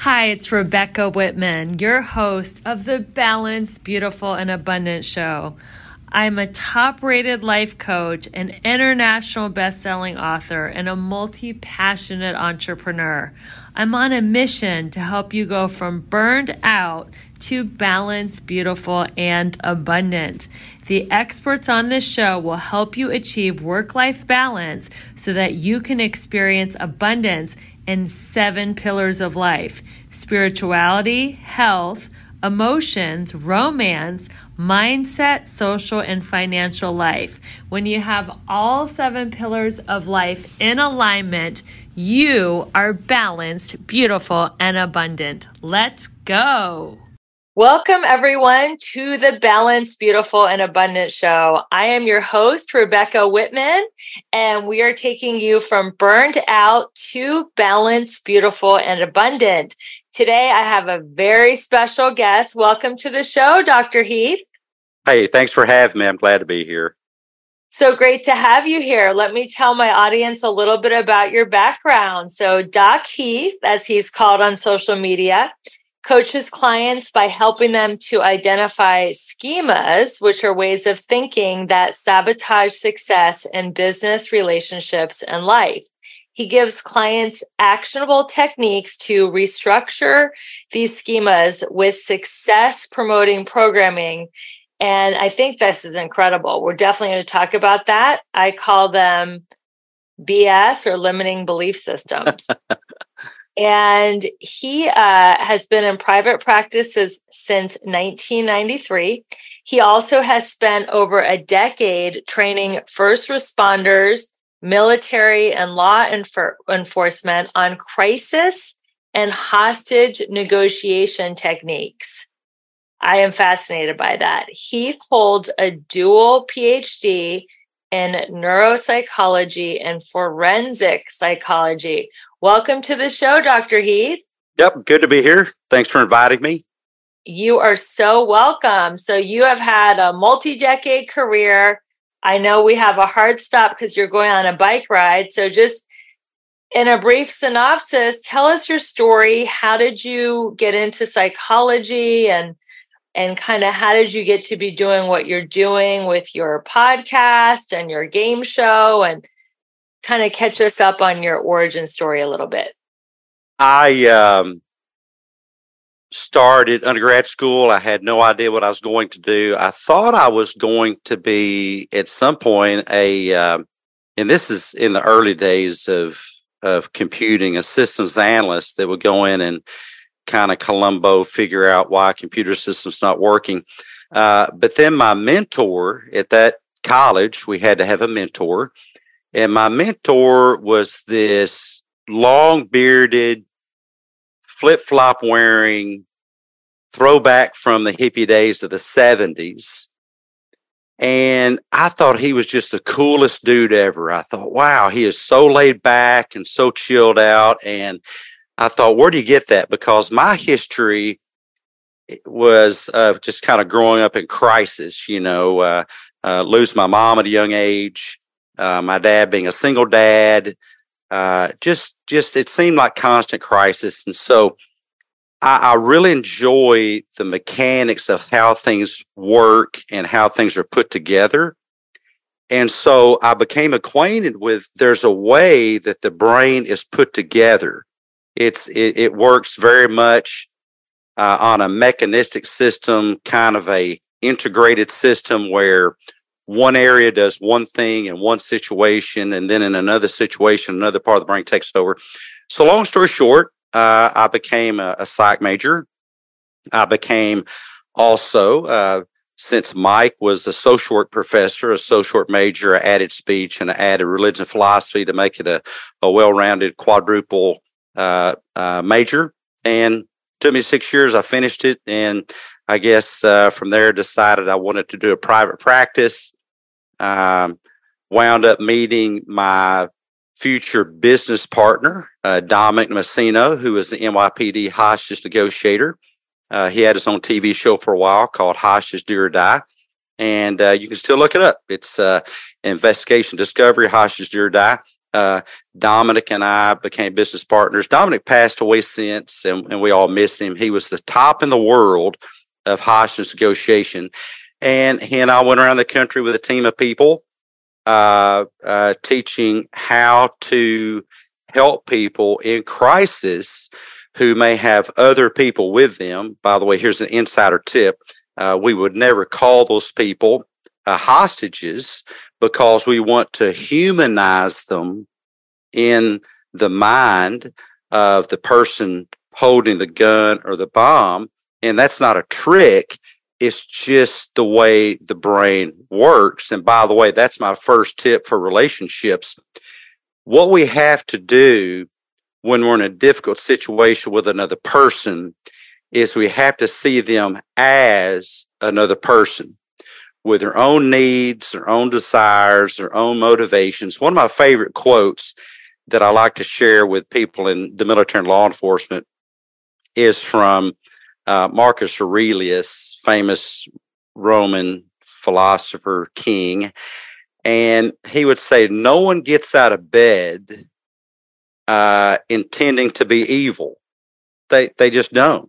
Hi, it's Rebecca Whitman, your host of the Balanced, Beautiful, and Abundant Show. I'm a top-rated life coach, an international best-selling author, and a multi-passionate entrepreneur. I'm on a mission to help you go from burned out to balanced, beautiful, and abundant. The experts on this show will help you achieve work-life balance so that you can experience abundance in 7 pillars of life: spirituality, health, emotions, romance, mindset, social, and financial life. When you have all 7 pillars of life in alignment, you are balanced, beautiful, and abundant. Let's go. Welcome, everyone, to the Balanced, Beautiful, and Abundant Show. I am your host, Rebecca Whitman, and we are taking you from burned out to balanced, beautiful, and abundant. Today, I have a very special guest. Welcome to the show, Dr. Heath. Hey, thanks for having me. I'm glad to be here. So great to have you here. Let me tell my audience a little bit about your background. So Doc Heath, as he's called on social media, coaches clients by helping them to identify schemas, which are ways of thinking that sabotage success in business, relationships, and life. He gives clients actionable techniques to restructure these schemas with success promoting programming. And I think this is incredible. We're definitely going to talk about that. I call them BS, or limiting belief systems. And he has been in private practice since 1993. He also has spent over a decade training first responders, military, and law enforcement on crisis and hostage negotiation techniques. I am fascinated by that. He holds a dual PhD in neuropsychology and forensic psychology. Welcome to the show, Dr. Heath. Yep, good to be here. Thanks for inviting me. You are so welcome. So you have had a multi-decade career. I know we have a hard stop because you're going on a bike ride. So just in a brief synopsis, tell us your story. How did you get into psychology, and kind of how did you get to be doing what you're doing with your podcast and your game show, and kind of catch us up on your origin story a little bit? I started undergrad school. I had no idea what I was going to do. I thought I was going to be at some point and this is in the early days of computing, a systems analyst that would go in and kind of Columbo figure out why a computer system's not working. But then my mentor at that college, we had to have a mentor. And my mentor was this long-bearded, flip-flop wearing throwback from the hippie days of the 70s. And I thought he was just the coolest dude ever. I thought, wow, he is so laid back and so chilled out. And I thought, where do you get that? Because my history was just kind of growing up in crisis, lose my mom at a young age. My dad being a single dad, just it seemed like constant crisis. And so I really enjoy the mechanics of how things work and how things are put together. And so I became acquainted with, there's a way that the brain is put together. It works very much on a mechanistic system, kind of a integrated system where one area does one thing in one situation, and then in another situation, another part of the brain takes over. So long story short, I became a psych major. I became also, since Mike was a social work professor, a social work major, I added speech and I added religion and philosophy to make it a well-rounded quadruple major. And it took me 6 years. I finished it. And I guess from there decided I wanted to do a private practice. Wound up meeting my future business partner, Dominic Messino, who is the NYPD hostage negotiator. He had his own TV show for a while called Hostage Do or Die. And you can still look it up. It's Investigation Discovery, Hostage Do or Die. Dominic and I became business partners. Dominic passed away since, and we all miss him. He was the top in the world of hostage negotiation. And he and I went around the country with a team of people, teaching how to help people in crisis who may have other people with them. By the way, here's an insider tip. We would never call those people hostages, because we want to humanize them in the mind of the person holding the gun or the bomb. And that's not a trick. It's just the way the brain works. And by the way, that's my first tip for relationships. What we have to do when we're in a difficult situation with another person is we have to see them as another person, with their own needs, their own desires, their own motivations. One of my favorite quotes that I like to share with people in the military and law enforcement is from Marcus Aurelius, famous Roman philosopher king. And he would say, no one gets out of bed intending to be evil. They just don't.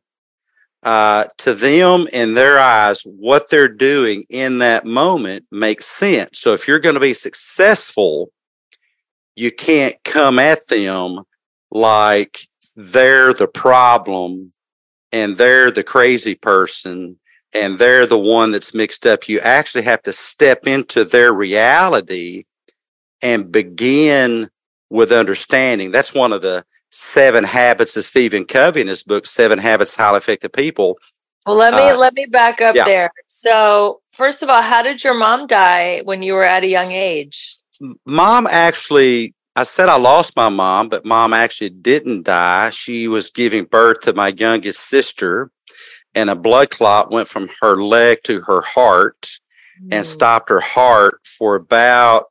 To them, in their eyes, what they're doing in that moment makes sense. So if you're going to be successful, you can't come at them like they're the problem and they're the crazy person and they're the one that's mixed up. You actually have to step into their reality and begin with understanding. That's one of the 7 habits of Stephen Covey in his book, 7 Habits of Highly Effective People. Well, let me back up there. So, first of all, how did your mom die when you were at a young age? Mom actually, I said I lost my mom, but mom actually didn't die. She was giving birth to my youngest sister, and a blood clot went from her leg to her heart and stopped her heart for about,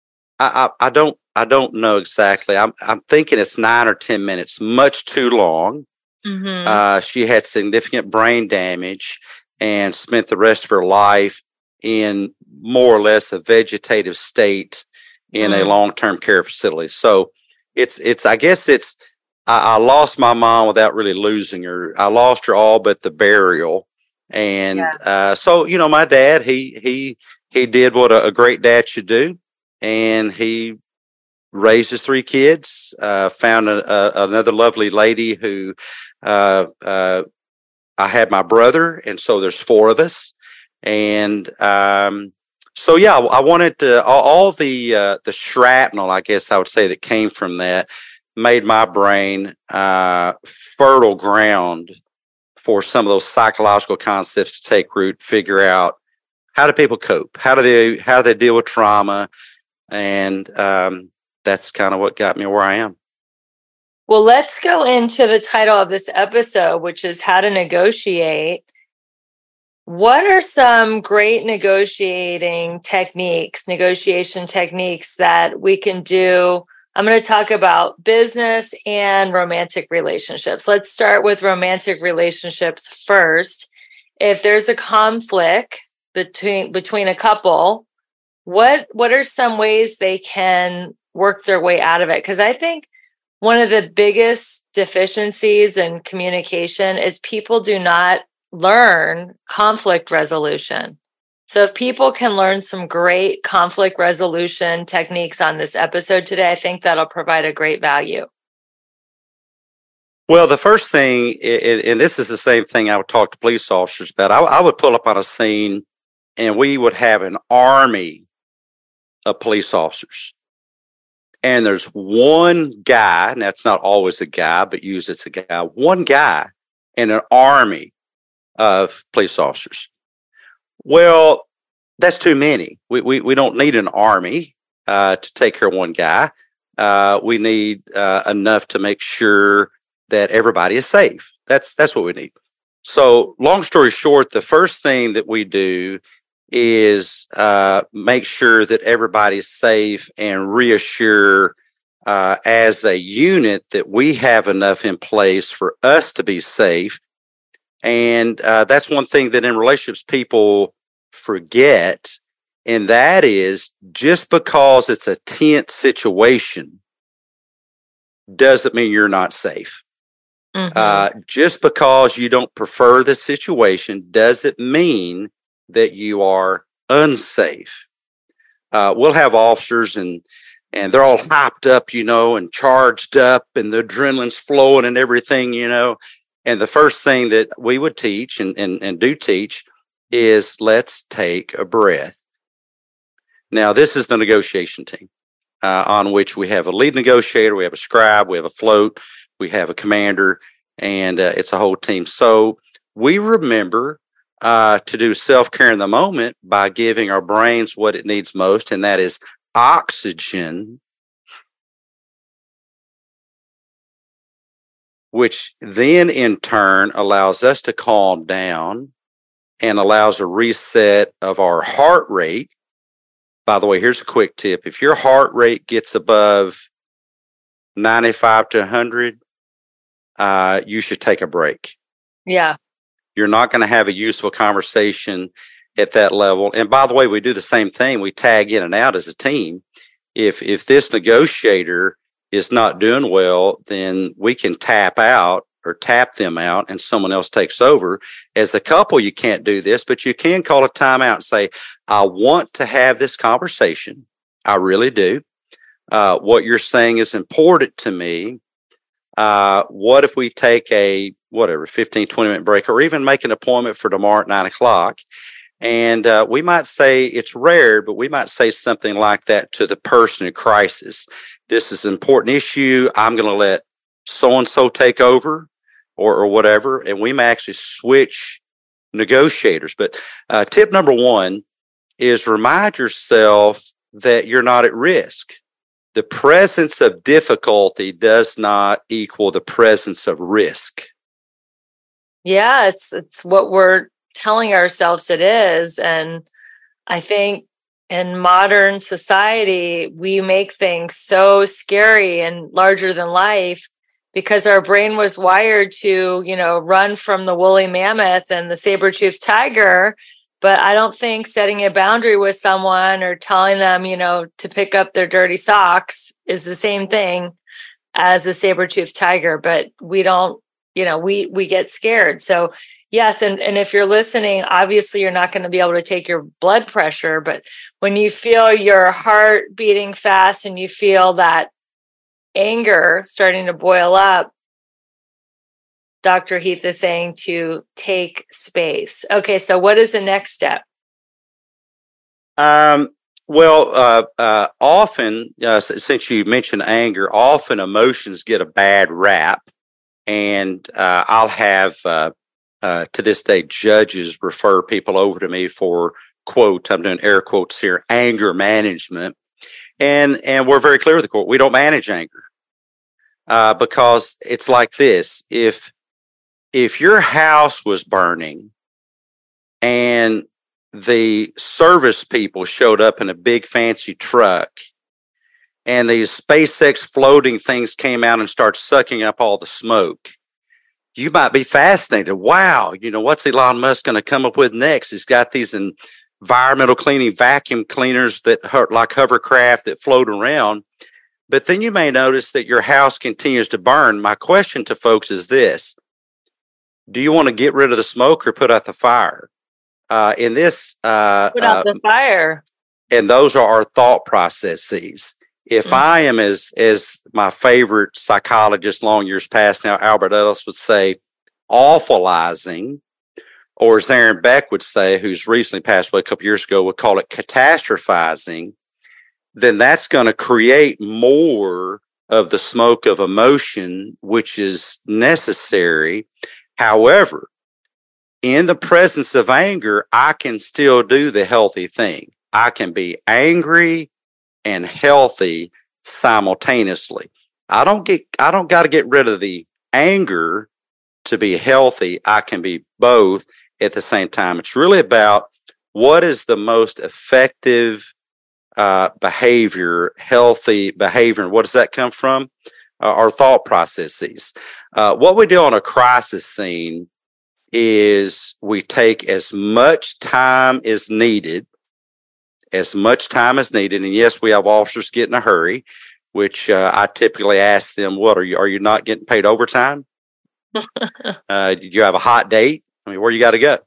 I don't know exactly. I'm thinking it's 9 or 10 minutes, much too long. She had significant brain damage and spent the rest of her life in more or less a vegetative state in a long-term care facility. So I lost my mom without really losing her. I lost her all but the burial. And so, my dad, he did what a great dad should do. And he raised his 3 kids, found another lovely lady who, I had my brother. And so there's 4 of us. And, I wanted to, all the shrapnel, I guess I would say, that came from that made my brain, fertile ground for some of those psychological concepts to take root, figure out how do people cope? How do they deal with trauma? And, that's kind of what got me where I am. Well, let's go into the title of this episode, which is How to Negotiate. What are some great negotiation techniques that we can do? I'm going to talk about business and romantic relationships. Let's start with romantic relationships first. If there's a conflict between a couple, what are some ways they can work their way out of it? Because I think one of the biggest deficiencies in communication is people do not learn conflict resolution. So if people can learn some great conflict resolution techniques on this episode today, I think that'll provide a great value. Well, the first thing, and this is the same thing I would talk to police officers about, I would pull up on a scene and we would have an army of police officers. And there's one guy, and that's not always a guy, but usually it's a guy, one guy in an army of police officers. Well, that's too many. We don't need an army to take care of one guy. We need enough to make sure that everybody is safe. That's what we need. So long story short, the first thing that we do is make sure that everybody's safe and reassure as a unit that we have enough in place for us to be safe. And that's one thing that in relationships people forget, and that is just because it's a tense situation doesn't mean you're not safe. Just because you don't prefer the situation doesn't mean that you are unsafe. We'll have officers and they're all hyped up, and charged up, and the adrenaline's flowing and everything, And the first thing that we would teach and do teach is let's take a breath. Now, this is the negotiation team on which we have a lead negotiator, we have a scribe, we have a float, we have a commander, and it's a whole team. So we remember to do self-care in the moment by giving our brains what it needs most, and that is oxygen, which then in turn allows us to calm down and allows a reset of our heart rate. By the way, here's a quick tip. If your heart rate gets above 95 to 100, you should take a break. Yeah. You're not going to have a useful conversation at that level. And by the way, we do the same thing. We tag in and out as a team. If this negotiator is not doing well, then we can tap out or tap them out and someone else takes over. As a couple, you can't do this, but you can call a timeout and say, I want to have this conversation. I really do. What you're saying is important to me. What if we take a 15, 20-minute break, or even make an appointment for tomorrow at 9:00? And we might say it's rare, but we might say something like that to the person in crisis. This is an important issue. I'm going to let so-and-so take over or whatever. And we may actually switch negotiators. But tip number one is remind yourself that you're not at risk. The presence of difficulty does not equal the presence of risk. Yeah, it's what we're telling ourselves it is. And I think in modern society, we make things so scary and larger than life because our brain was wired to, run from the woolly mammoth and the saber-toothed tiger. But I don't think setting a boundary with someone or telling them, to pick up their dirty socks is the same thing as a saber-toothed tiger. But we don't, we get scared. So yes, and if you're listening, obviously you're not going to be able to take your blood pressure. But when you feel your heart beating fast and you feel that anger starting to boil up, Dr. Heath is saying to take space. Okay, so what is the next step? Often, since you mentioned anger, often emotions get a bad rap. And I'll have, to this day, judges refer people over to me for, quote, I'm doing air quotes here, anger management. And we're very clear with the court. We don't manage anger because it's like this. If your house was burning and the service people showed up in a big fancy truck and these SpaceX floating things came out and started sucking up all the smoke, you might be fascinated. Wow, what's Elon Musk going to come up with next? He's got these environmental cleaning vacuum cleaners that like hovercraft that float around. But then you may notice that your house continues to burn. My question to folks is this. Do you want to get rid of the smoke or put out the fire? Put out the fire. And those are our thought processes. If I am, as my favorite psychologist long years past now, Albert Ellis would say, awfulizing, or as Aaron Beck would say, who's recently passed away a couple years ago, would call it catastrophizing, then that's going to create more of the smoke of emotion, which is necessary. However, in the presence of anger, I can still do the healthy thing. I can be angry and healthy simultaneously. I don't got to get rid of the anger to be healthy. I can be both at the same time. It's really about what is the most effective behavior, healthy behavior. And what does that come from? Our thought processes. What we do on a crisis scene is we take as much time as needed. And yes, we have officers get in a hurry. which I typically ask them, "What are you not getting paid overtime? Do you have a hot date? I mean, where you got to go?"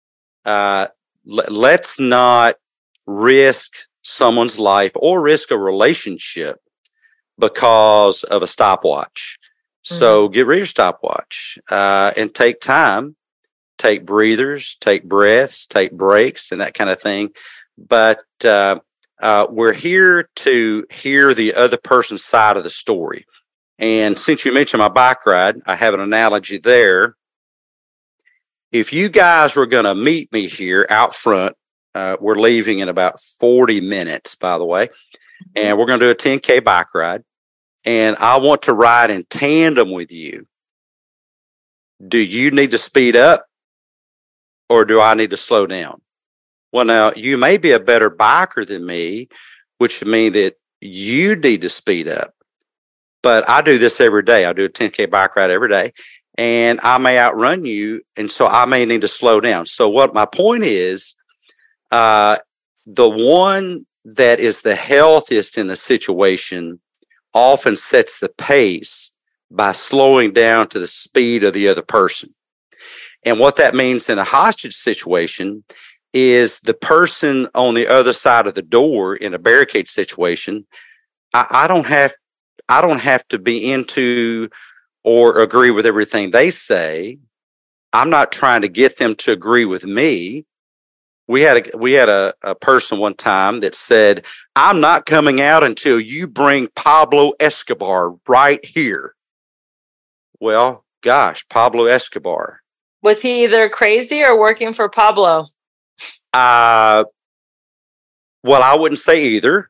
Let's not risk someone's life or risk a relationship because of a stopwatch. So get rid of your stopwatch and take time, take breathers, take breaths, take breaks, and that kind of thing. But we're here to hear the other person's side of the story. And since you mentioned my bike ride, I have an analogy there. If you guys were going to meet me here out front, we're leaving in about 40 minutes, by the way, and we're going to do a 10K bike ride, and I want to ride in tandem with you. Do you need to speed up or do I need to slow down? Well, now, you may be a better biker than me, which would mean that you need to speed up. But I do this every day. I do a 10K bike ride every day, and I may outrun you, and so I may need to slow down. So what my point is, the one that is the healthiest in the situation often sets the pace by slowing down to the speed of the other person. And what that means in a hostage situation is the person on the other side of the door in a barricade situation, I don't have to be into or agree with everything they say. I'm not trying to get them to agree with me. We had a person one time that said, "I'm not coming out until you bring Pablo Escobar right here." Well, gosh, Pablo Escobar. Was he either crazy or working for Pablo? Well, I wouldn't say either.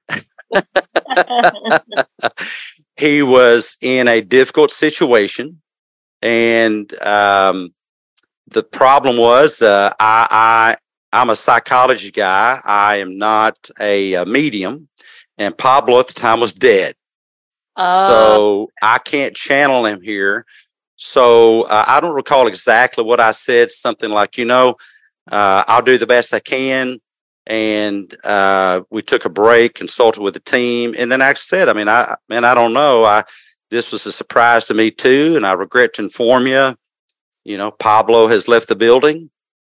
He was in a difficult situation, and the problem was I'm a psychology guy. I am not a medium, and Pablo at the time was dead. So I can't channel him here. So I don't recall exactly what I said. Something like, I'll do the best I can. And we took a break, consulted with the team, and then I said, I don't know. This was a surprise to me too, and I regret to inform you. Pablo has left the building.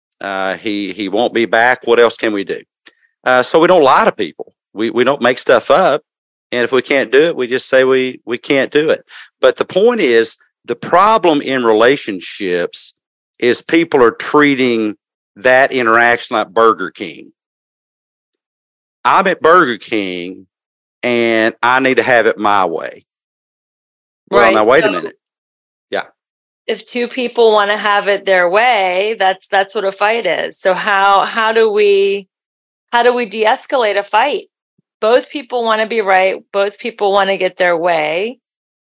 He won't be back. What else can we do? So we don't lie to people. We don't make stuff up. And if we can't do it, we just say we can't do it. But the point is, the problem in relationships is people are treating that interaction like Burger King. I'm at Burger King and I need to have it my way. Well, right. Now wait a minute. Yeah. If two people want to have it their way, that's what a fight is. So how do we de-escalate a fight? Both people want to be right. Both people want to get their way.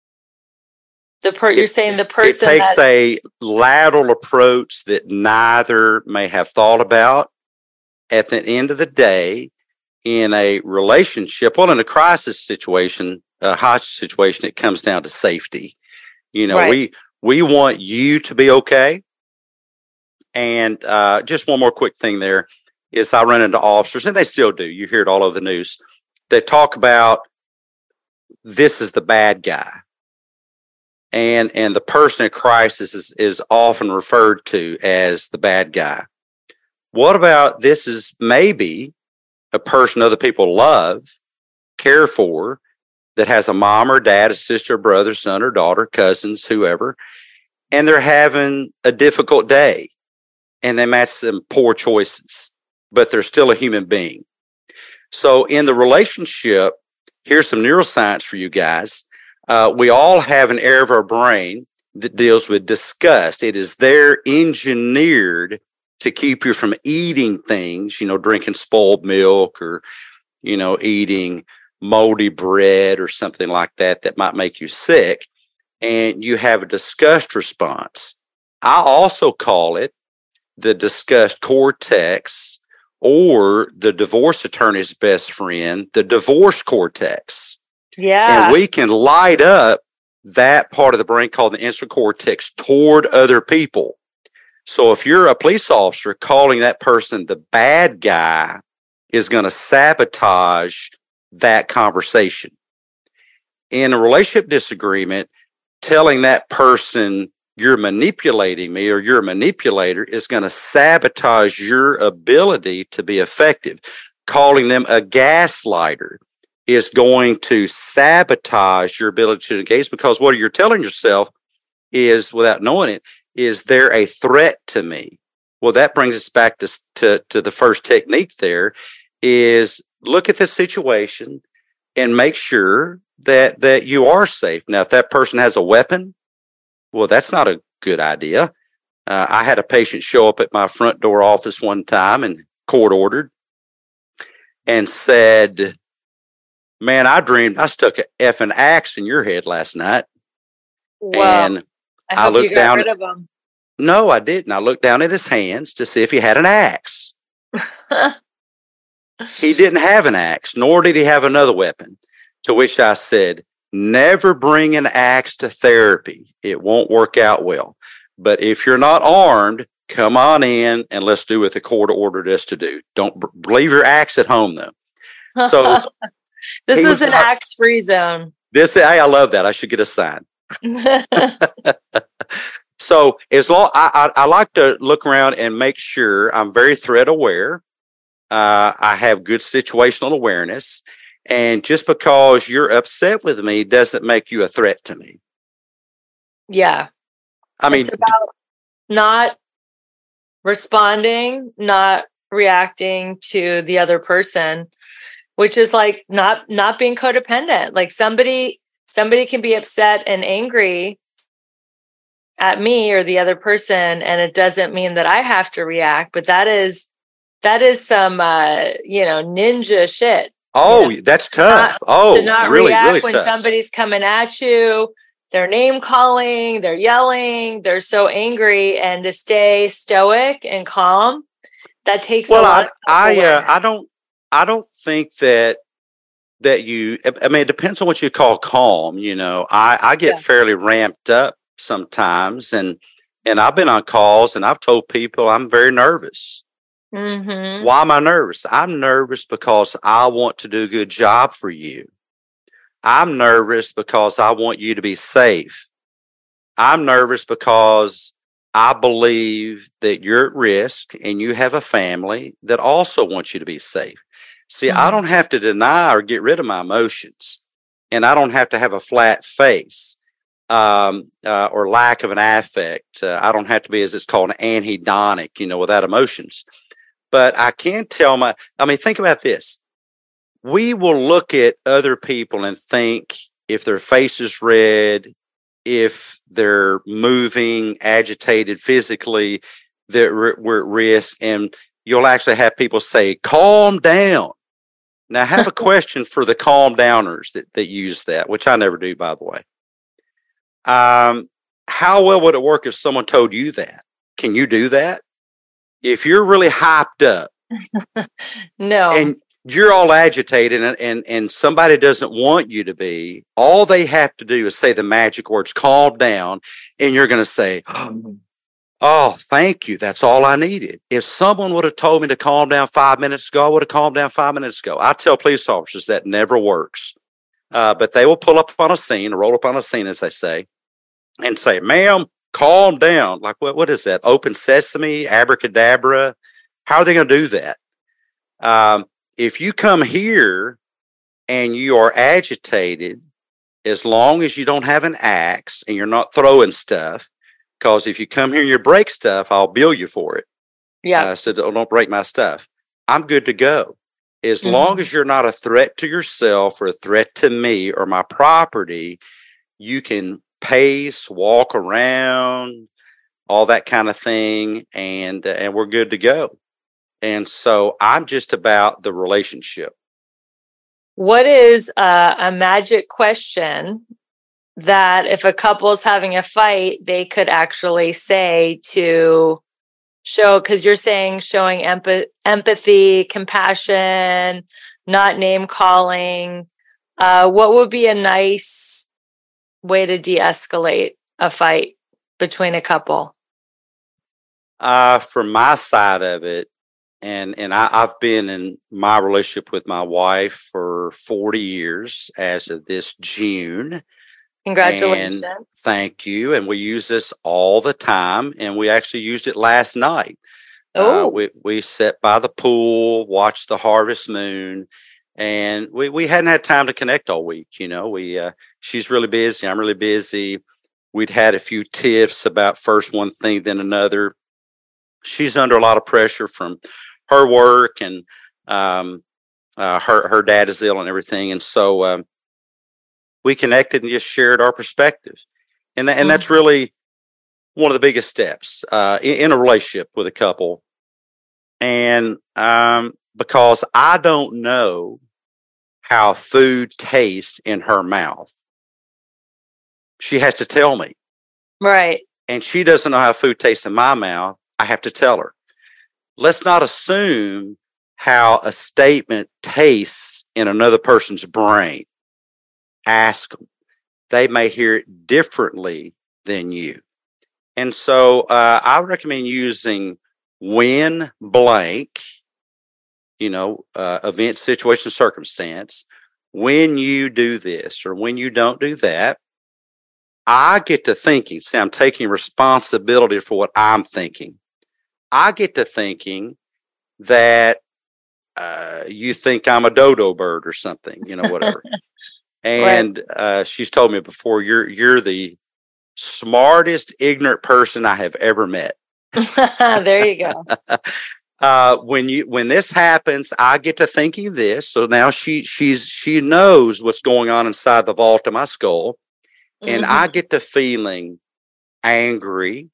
You're saying the person it takes a lateral approach that neither may have thought about. At the end of the day, in a relationship, well, in a crisis situation, a hostage situation, it comes down to safety. Right. We want you to be okay. And just one more quick thing there is I run into officers, and they still do. You hear it all over the news. They talk about this is the bad guy. And the person in crisis is often referred to as the bad guy. What about this is maybe a person other people love, care for, that has a mom or dad, a sister, brother, son or daughter, cousins, whoever, and they're having a difficult day, and they make some poor choices, but they're still a human being. So in the relationship, here's some neuroscience for you guys. We all have an area of our brain that deals with disgust. It is there engineered to keep you from eating things, drinking spoiled milk or, eating moldy bread or something like that might make you sick. And you have a disgust response. I also call it the disgust cortex, or the divorce attorney's best friend, the divorce cortex. Yeah. And we can light up that part of the brain called the insula cortex toward other people. So if you're a police officer, calling that person the bad guy is going to sabotage that conversation. In a relationship disagreement, telling that person you're manipulating me or you're a manipulator is going to sabotage your ability to be effective. Calling them a gaslighter is going to sabotage your ability to engage, because what you're telling yourself is, without knowing it, is they're a threat to me. Well, that brings us back to the first technique there, is look at the situation and make sure that you are safe. Now, if that person has a weapon, well, that's not a good idea. I had a patient show up at my front door office one time and court ordered and said, "Man, I dreamed I stuck a effing axe in your head last night." Wow. And I hope looked you got down. rid of him. No, I didn't. I looked down at his hands to see if he had an axe. He didn't have an axe, nor did he have another weapon. To which I said, never bring an axe to therapy. It won't work out well. But if you're not armed, come on in and let's do what the court ordered us to do. Don't leave your axe at home, though. So this is an axe-free zone. I love that. I should get a sign. So as long I like to look around and make sure I'm very threat aware. I have good situational awareness. And just because you're upset with me doesn't make you a threat to me. Yeah. I mean, it's about not responding, not reacting to the other person, which is like not being codependent. Like somebody can be upset and angry at me or the other person, and it doesn't mean that I have to react, but that is some ninja shit. Oh, that's tough. To not really, react really when tough. somebody's coming at you, they're name calling, they're yelling, they're so angry, and to stay stoic and calm, that takes a lot of self-awareness. I don't think that you, I mean, it depends on what you call calm. I get fairly ramped up sometimes, and I've been on calls and I've told people I'm very nervous. Mm-hmm. Why am I nervous? I'm nervous because I want to do a good job for you. I'm nervous because I want you to be safe. I'm nervous because I believe that you're at risk and you have a family that also wants you to be safe. See, I don't have to deny or get rid of my emotions, and I don't have to have a flat face or lack of an affect. I don't have to be, as it's called, an anhedonic, without emotions. But I can tell think about this. We will look at other people and think if their face is red, if they're moving, agitated physically, that we're at risk. And you'll actually have people say, calm down. Now, I have a question for the calm downers that use that, which I never do, by the way. How well would it work if someone told you that? Can you do that? If you're really hyped up, no, and you're all agitated and somebody doesn't want you to be, all they have to do is say the magic words, calm down, and you're going to say, oh, thank you. That's all I needed. If someone would have told me to calm down 5 minutes ago, I would have calmed down 5 minutes ago. I tell police officers that never works. But they will pull up on a scene, roll up on a scene, as they say, and say, ma'am, calm down. Like, what is that? Open sesame, abracadabra? How are they going to do that? If you come here and you are agitated, as long as you don't have an axe and you're not throwing stuff, because if you come here and you break stuff, I'll bill you for it. Yeah. So don't break my stuff. I'm good to go. As long as you're not a threat to yourself or a threat to me or my property, you can pace, walk around, all that kind of thing, and we're good to go. And so I'm just about the relationship. What is a magic question that if a couple's having a fight, they could actually say to show, because you're saying showing empathy, compassion, not name calling. What would be a nice way to de-escalate a fight between a couple? From my side of it, I've been in my relationship with my wife for 40 years as of this June. Congratulations. And thank you. And we use this all the time. And we actually used it last night. We sat by the pool, watched the harvest moon, and we hadn't had time to connect all week. She's really busy. I'm really busy. We'd had a few tips about first one thing, then another. She's under a lot of pressure from her work, and her dad is ill and everything. And so we connected and just shared our perspectives. And that's really one of the biggest steps in a relationship with a couple. And because I don't know how food tastes in her mouth, she has to tell me. Right. And she doesn't know how food tastes in my mouth. I have to tell her. Let's not assume how a statement tastes in another person's brain. Ask them. They may hear it differently than you. And so I recommend using when blank, event, situation, circumstance. When you do this or when you don't do that, I get to thinking. See, I'm taking responsibility for what I'm thinking. I get to thinking that you think I'm a dodo bird or something, whatever. And she's told me before, you're the smartest ignorant person I have ever met. There you go. When this happens, I get to thinking this. So now she knows what's going on inside the vault of my skull, and I get to feeling angry,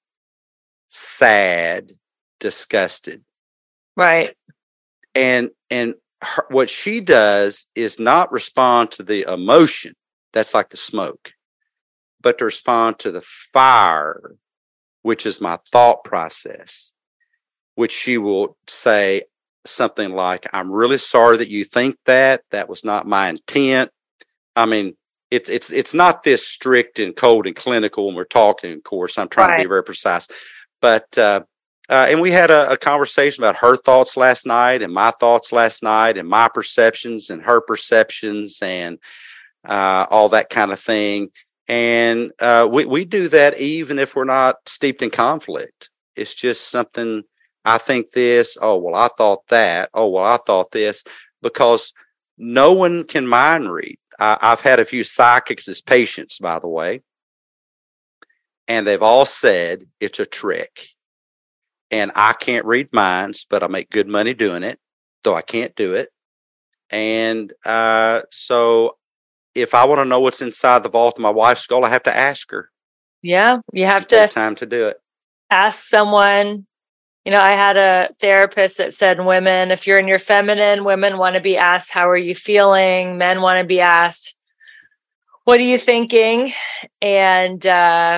sad, disgusted. Right. And what she does is not respond to the emotion. That's like the smoke, but to respond to the fire, which is my thought process, which she will say something like, I'm really sorry that you think that. That was not my intent. I mean, it's not this strict and cold and clinical when we're talking, of course. I'm trying to be very precise. But and we had a conversation about her thoughts last night and my thoughts last night and my perceptions and her perceptions and all that kind of thing. And we do that even if we're not steeped in conflict. It's just something, I think this, oh, well, I thought that, oh, well, I thought this, because no one can mind read. I've had a few psychics as patients, by the way, and they've all said it's a trick. And I can't read minds, but I make good money doing it, though I can't do it. And so if I want to know what's inside the vault of my wife's skull, I have to ask her. Yeah, you have to take time to do it. Ask someone. I had a therapist that said women, if you're in your feminine, women want to be asked, how are you feeling? Men want to be asked, what are you thinking? And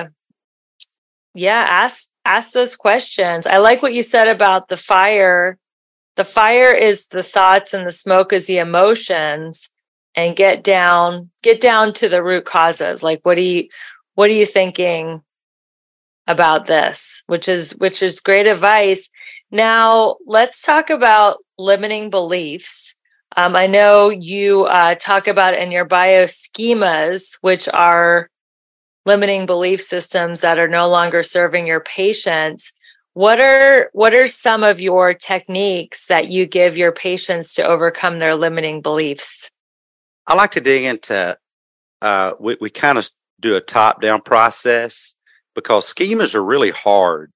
ask those questions. I like what you said about the fire. The fire is the thoughts and the smoke is the emotions. And get down to the root causes. Like, what are you thinking about this? Which is great advice. Now, let's talk about limiting beliefs. I know you talk about in your bio schemas, which are limiting belief systems that are no longer serving your patients. What are some of your techniques that you give your patients to overcome their limiting beliefs? I like to dig into, we kind of do a top-down process because schemas are really hard.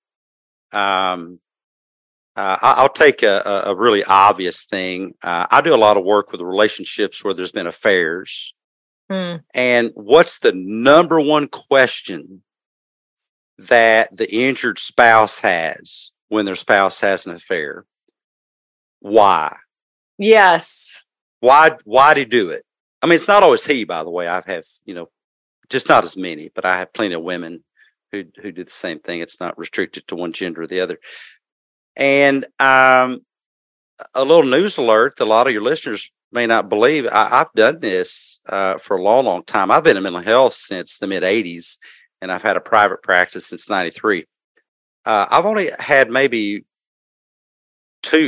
I'll take a really obvious thing. I do a lot of work with relationships where there's been affairs. And what's the number one question that the injured spouse has when their spouse has an affair? Why? Yes. Why did he do it? I mean, it's not always he, by the way. I have, just not as many, but I have plenty of women who do the same thing. It's not restricted to one gender or the other. And a little news alert that a lot of your listeners may not believe. I've done this for a long, long time. I've been in mental health since the mid-'80s, and I've had a private practice since 93. I've only had maybe 2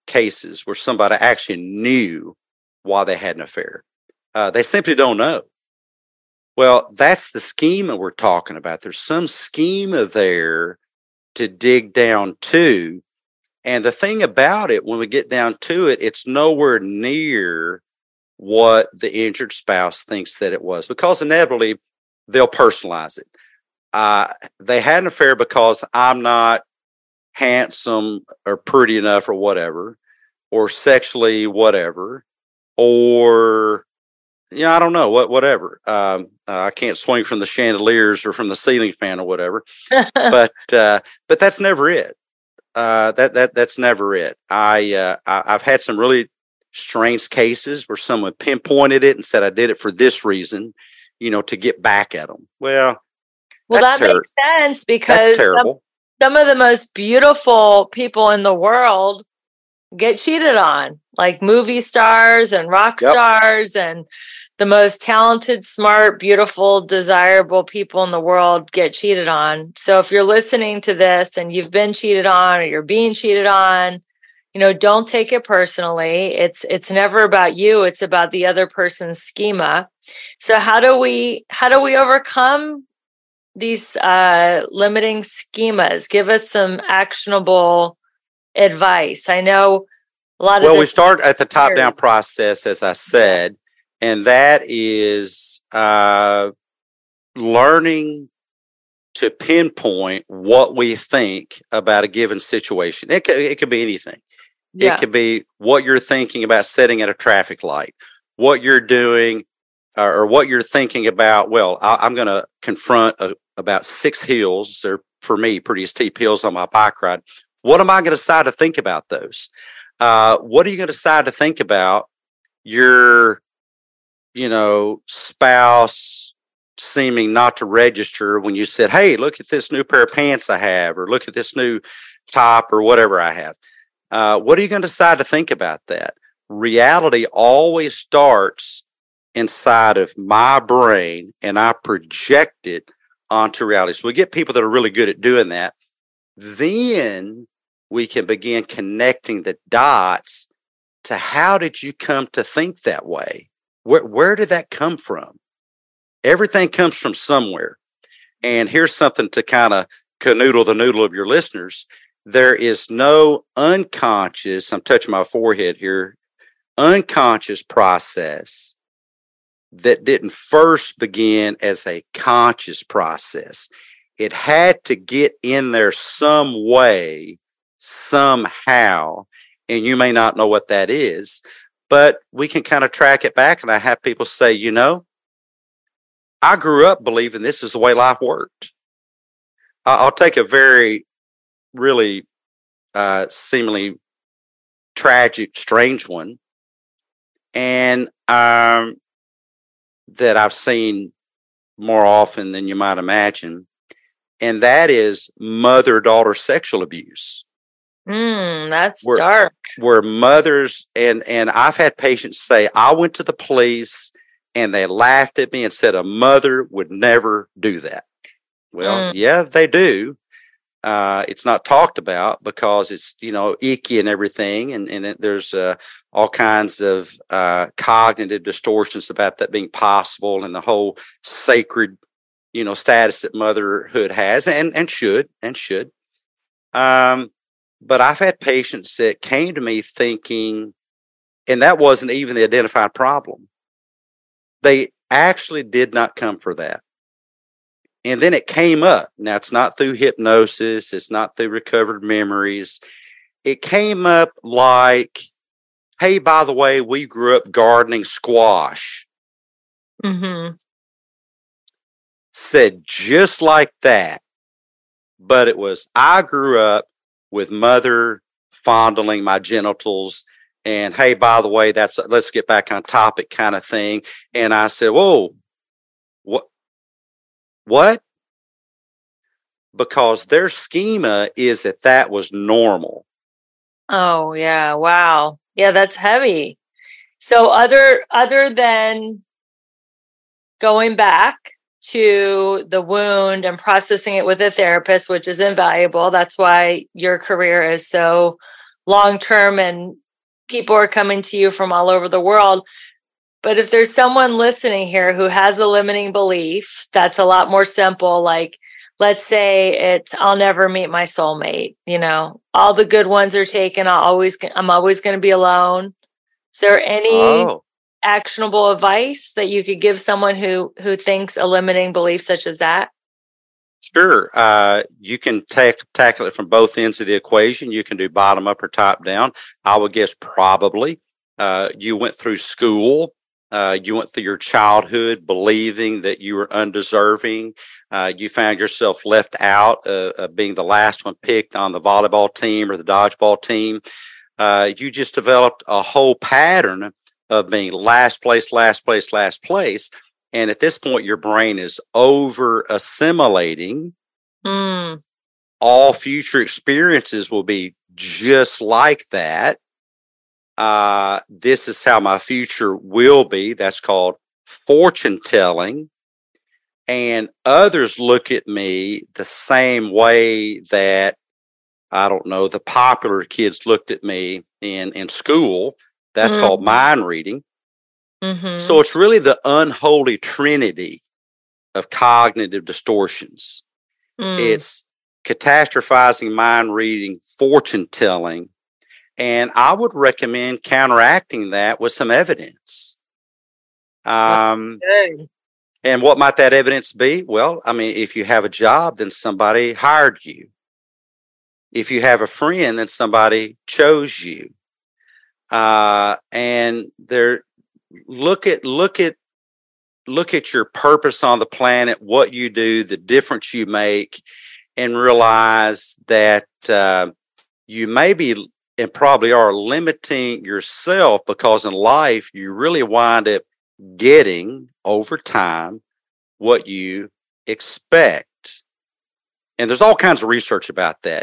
cases where somebody actually knew why they had an affair. They simply don't know. Well, that's the schema we're talking about. There's some schema there to dig down to. And the thing about it, when we get down to it, it's nowhere near what the injured spouse thinks that it was, because inevitably they'll personalize it. They had an affair because I'm not handsome or pretty enough or whatever, or sexually whatever, or I don't know whatever. I can't swing from the chandeliers or from the ceiling fan or whatever, but that's never it. That's never it. I've had some really strange cases where someone pinpointed it and said I did it for this reason, to get back at them. Well, that makes sense, because some of the most beautiful people in the world get cheated on, like movie stars and rock stars, and the most talented, smart, beautiful, desirable people in the world get cheated on. So if you're listening to this and you've been cheated on, or you're being cheated on, don't take it personally. It's never about you. It's about the other person's schema. So how do we overcome these limiting schemas? Give us some actionable advice. I know a lot of we start at the top-down process, as I said, and that is learning to pinpoint what we think about a given situation. It could be anything. Yeah. It could be what you're thinking about sitting at a traffic light, what you're doing, or what you're thinking about. Well, I'm going to confront about 6 hills. They're, for me, pretty steep hills on my bike ride. What am I going to decide to think about those? What are you going to decide to think about your, spouse seeming not to register when you said, hey, look at this new pair of pants I have, or look at this new top, or whatever I have. What are you going to decide to think about that? Reality always starts inside of my brain, and I project it onto reality. So we get people that are really good at doing that. Then we can begin connecting the dots to how did you come to think that way? Where did that come from? Everything comes from somewhere. And here's something to kind of canoodle the noodle of your listeners. There is no unconscious, I'm touching my forehead here, unconscious process that didn't first begin as a conscious process. It had to get in there some way, somehow, and you may not know what that is, but we can kind of track it back. And I have people say, I grew up believing this is the way life worked. I'll take a very, really seemingly tragic, strange one, and that I've seen more often than you might imagine, and that is mother-daughter sexual abuse. That's dark. Where mothers, and I've had patients say, I went to the police and they laughed at me and said a mother would never do that. Well, yeah, they do. It's not talked about because it's, icky and everything. And there's all kinds of cognitive distortions about that being possible, and the whole sacred, status that motherhood has and should. But I've had patients that came to me thinking, and that wasn't even the identified problem. They actually did not come for that. And then it came up. Now, it's not through hypnosis. It's not through recovered memories. It came up like, hey, by the way, we grew up gardening squash. Mm-hmm. Said just like that. But it was, I grew up with mother fondling my genitals. And hey, by the way, let's get back on topic kind of thing. And I said, whoa, what? Because their schema is that was normal. Oh, yeah. Wow. Yeah, that's heavy. So other than going back to the wound and processing it with a therapist, which is invaluable, that's why your career is so long-term and people are coming to you from all over the world. But if there's someone listening here who has a limiting belief, that's a lot more simple. Like, let's say it's, I'll never meet my soulmate. All the good ones are taken. I'm always going to be alone. Is there any actionable advice that you could give someone who thinks a limiting belief such as that? Sure. You can tackle it from both ends of the equation. You can do bottom up or top down. I would guess probably you went through school. You went through your childhood believing that you were undeserving. You found yourself left out of being the last one picked on the volleyball team or the dodgeball team. You just developed a whole pattern of being last place. And at this point, your brain is over assimilating. All future experiences will be just like that. This is how my future will be. That's called fortune telling. And others look at me the same way that, I don't know, the popular kids looked at me in school. That's called mind reading. So it's really the unholy trinity of cognitive distortions. It's catastrophizing, mind reading, fortune telling. And I would recommend counteracting that with some evidence. And what might that evidence be? Well, I mean, if you have a job, then somebody hired you. If you have a friend, then somebody chose you. And look at your purpose on the planet, what you do, the difference you make, and realize that you may be and probably are limiting yourself, because in life you really wind up getting over time what you expect. And there's all kinds of research about that.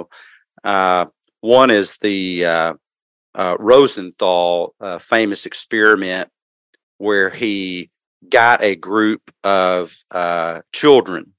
One is the Rosenthal famous experiment where he got a group of children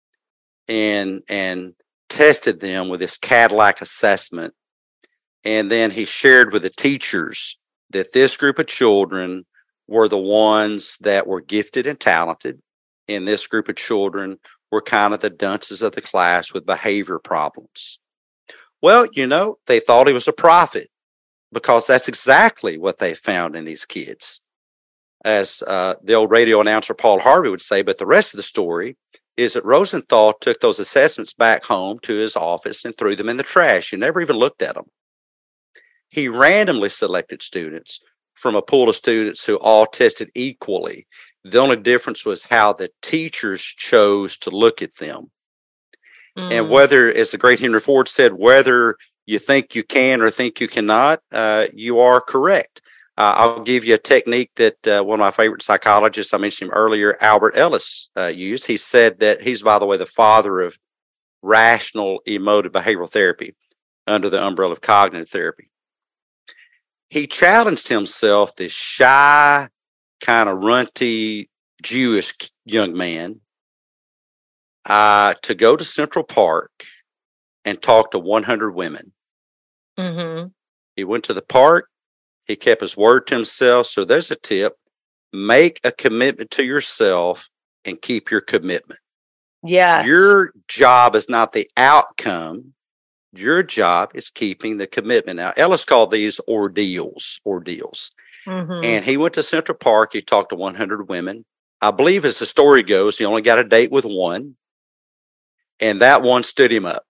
and tested them with this Cadillac assessment. And then he shared with the teachers that this group of children were the ones that were gifted and talented. And this group of children were kind of the dunces of the class with behavior problems. Well, they thought he was a prophet, because that's exactly what they found in these kids. As the old radio announcer Paul Harvey would say, but the rest of the story is that Rosenthal took those assessments back home to his office and threw them in the trash. He never even looked at them. He randomly selected students from a pool of students who all tested equally. The only difference was how the teachers chose to look at them. And whether, as the great Henry Ford said, whether you think you can or think you cannot, you are correct. I'll give you a technique that one of my favorite psychologists, I mentioned him earlier, Albert Ellis, used. He said that he's, by the way, the father of rational emotive behavioral therapy under the umbrella of cognitive therapy. He challenged himself, this shy, kind of runty Jewish young man, to go to Central Park and talk to 100 women. He went to the park. He kept his word to himself. So there's a tip. Make a commitment to yourself and keep your commitment. Yes. Your job is not the outcome. Your job is keeping the commitment. Now, Ellis called these ordeals. And he went to Central Park. He talked to 100 women. I believe, as the story goes, he only got a date with one. And that one stood him up.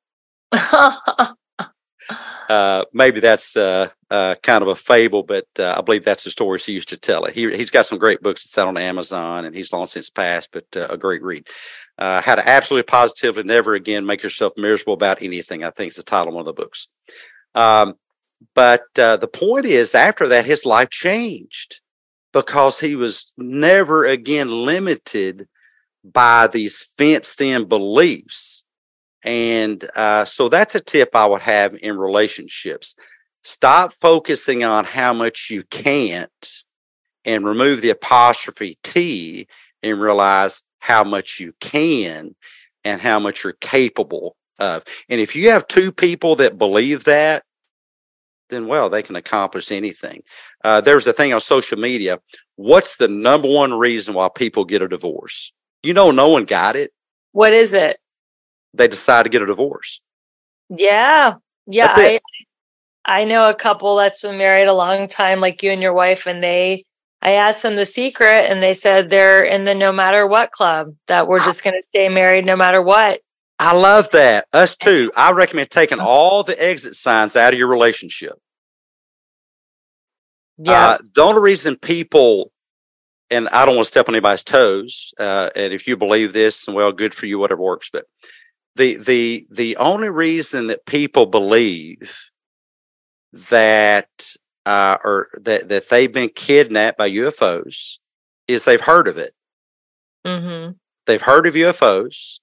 Maybe that's kind of a fable, but I believe that's the story he used to tell it. He's got some great books that's out on Amazon, and he's long since passed, but a great read. How to Absolutely Positively Never Again Make Yourself Miserable About Anything, I think is the title of one of the books. But the point is, after that, his life changed because he was never again limited by these fenced-in beliefs. And so that's a tip I would have in relationships. Stop focusing on how much you can't and remove the apostrophe T and realize how much you can and how much you're capable of. And if you have two people that believe that, then well, they can accomplish anything. There's a thing on social media. What's the number one reason why people get a divorce? No one got it. What is it? They decide to get a divorce. Yeah. Yeah. I know a couple that's been married a long time, like you and your wife, and I asked them the secret, and they said they're in the no matter what club, that we're just going to stay married no matter what. I love that. Us too. I recommend taking all the exit signs out of your relationship. Yeah. The only reason people, and I don't want to step on anybody's toes, and if you believe this, well, good for you, whatever works. But the only reason that people believe that or that they've been kidnapped by UFOs is they've heard of it. Mm-hmm. They've heard of UFOs.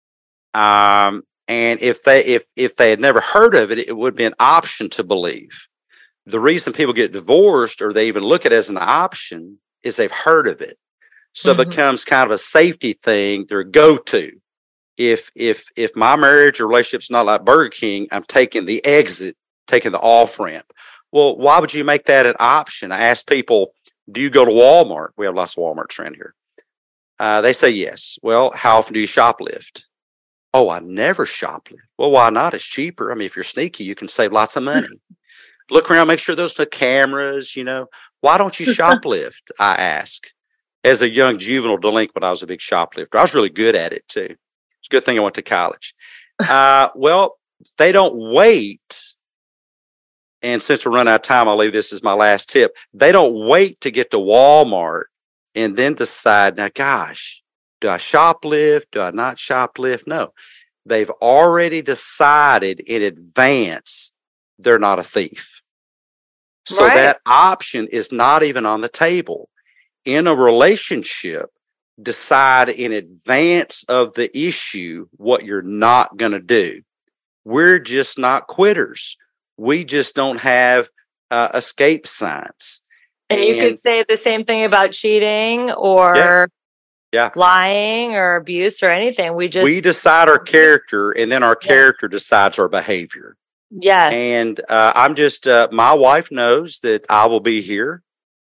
And if they had never heard of it, it would be an option to believe. The reason people get divorced or they even look at it as an option is they've heard of it. So it becomes kind of a safety thing, their go-to. If my marriage or relationship's not like Burger King, I'm taking the exit, taking the off-ramp. Well, why would you make that an option? I ask people, do you go to Walmart? We have lots of Walmarts around here. They say yes. Well, how often do you shoplift? Oh, I never shoplift. Well, why not? It's cheaper. I mean, if you're sneaky, you can save lots of money. Look around, make sure there's no cameras, Why don't you shoplift? I ask. As a young juvenile delinquent, I was a big shoplifter. I was really good at it too. It's a good thing I went to college. Well, they don't wait. And since we're running out of time, I'll leave this as my last tip. They don't wait to get to Walmart and then decide, now, gosh, do I shoplift? Do I not shoplift? No, they've already decided in advance they're not a thief. So that option is not even on the table. In a relationship, decide in advance of the issue what you're not going to do. We're just not quitters. We just don't have escape signs. And you could say the same thing about cheating or lying or abuse or anything. We decide our character, and then our character decides our behavior. Yes. And I'm just, my wife knows that I will be here,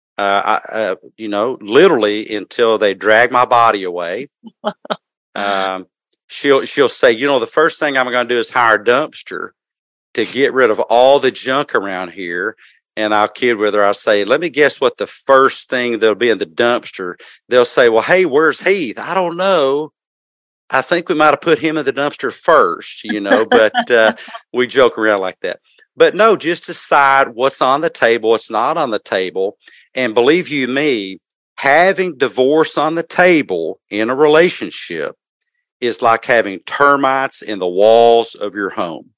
literally until they drag my body away. She'll say, the first thing I'm going to do is hire a dumpster to get rid of all the junk around here. And I'll kid with her. I'll say, let me guess what the first thing that'll be in the dumpster. They'll say, well, hey, where's Heath? I don't know. I think we might have put him in the dumpster first, but we joke around like that. But no, just decide what's on the table, what's not on the table. And believe you me, having divorce on the table in a relationship is like having termites in the walls of your home.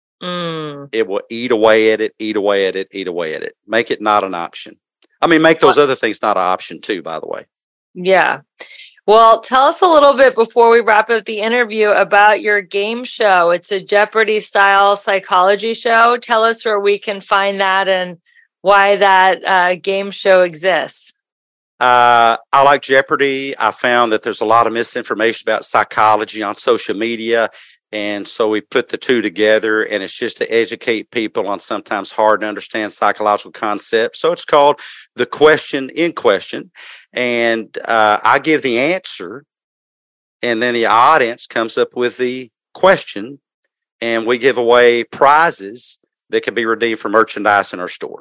It will eat away at it, eat away at it, eat away at it. Make it not an option. I mean, make those other things not an option too, by the way. Yeah. Well, tell us a little bit before we wrap up the interview about your game show. It's a Jeopardy style psychology show. Tell us where we can find that and why that game show exists. I like Jeopardy. I found that there's a lot of misinformation about psychology on social media. And so we put the two together, and it's just to educate people on sometimes hard to understand psychological concepts. So it's called The Question in Question. And I give the answer, and then the audience comes up with the question, and we give away prizes that can be redeemed for merchandise in our store.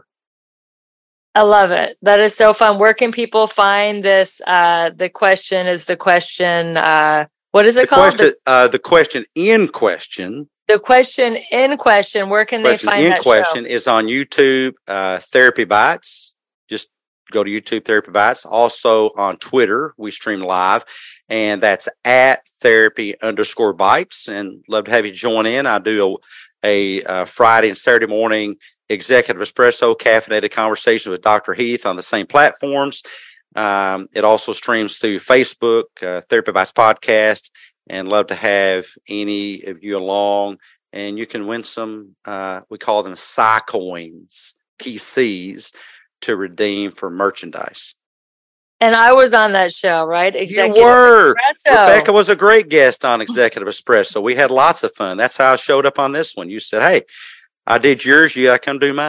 I love it. That is so fun. Where can people find this? The question is the question. What is it called? The question in question. The question in question. Where can they find that show? The question is on YouTube, Therapy Bites. Just go to YouTube, Therapy Bites. Also on Twitter, we stream live, and that's at @therapy_bites. And love to have you join in. I do a Friday and Saturday morning executive espresso caffeinated conversation with Dr. Heath on the same platforms. It also streams through Facebook, Therapy Bites Podcast, and love to have any of you along. And you can win some, we call them PsyCoins, PCs, to redeem for merchandise. And I was on that show, right? Executive Espresso. Rebecca was a great guest on Executive Espresso. We had lots of fun. That's how I showed up on this one. You said, hey, I did yours. You got to come do mine.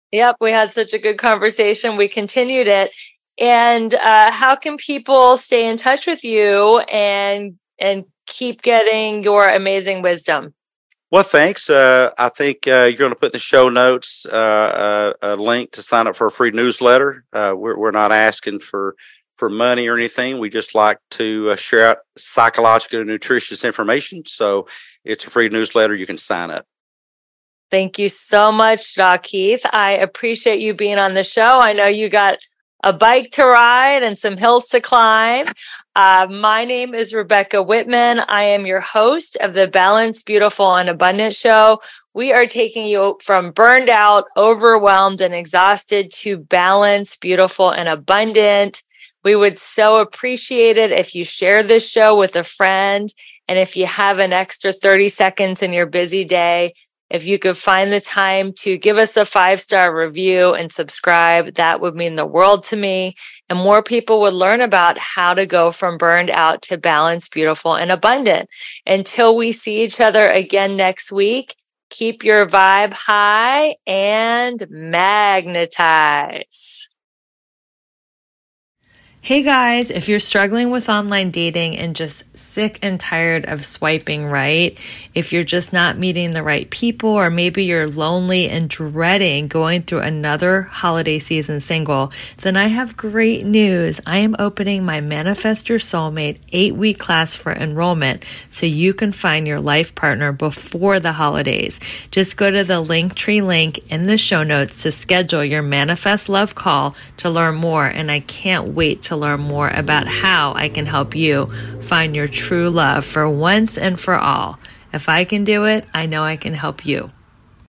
Yep, we had such a good conversation. We continued it. And how can people stay in touch with you and keep getting your amazing wisdom? Well, thanks. I think you're going to put in the show notes a link to sign up for a free newsletter. We're not asking for money or anything. We just like to share out psychological and nutritious information. So it's a free newsletter. You can sign up. Thank you so much, Doc Heath. I appreciate you being on the show. I know you got a bike to ride and some hills to climb. My name is Rebecca Whitman. I am your host of the Balanced, Beautiful, and Abundant Show. We are taking you from burned out, overwhelmed, and exhausted to balanced, beautiful, and abundant. We would so appreciate it if you share this show with a friend. And if you have an extra 30 seconds in your busy day, if you could find the time to give us a 5-star review and subscribe, that would mean the world to me. And more people would learn about how to go from burned out to balanced, beautiful, and abundant. Until we see each other again next week, keep your vibe high and magnetize. Hey guys, if you're struggling with online dating and just sick and tired of swiping right, if you're just not meeting the right people, or maybe you're lonely and dreading going through another holiday season single, then I have great news. I am opening my Manifest Your Soulmate 8-week class for enrollment so you can find your life partner before the holidays. Just go to the Linktree link in the show notes to schedule your Manifest Love call to learn more, and I can't wait to learn more about how I can help you find your true love for once and for all. If I can do it, I know I can help you.